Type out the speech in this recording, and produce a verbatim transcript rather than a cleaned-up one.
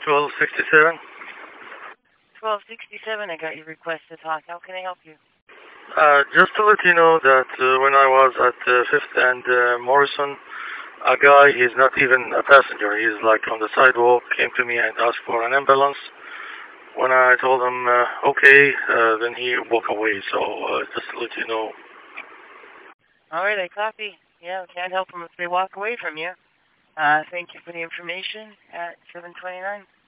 twelve sixty-seven. twelve sixty-seven, I got your request to talk. How can I help you? Uh, just to let you know that uh, when I was at uh, Fifth and uh, Morrison, a guy, he's not even a passenger, he's like on the sidewalk, came to me and asked for an ambulance. When I told him, uh, okay, uh, then he walked away, so uh, just to let you know. Alright, I copy. Yeah, can't help them if they walk away from you. Uh, thank you for the information at seven twenty-nine.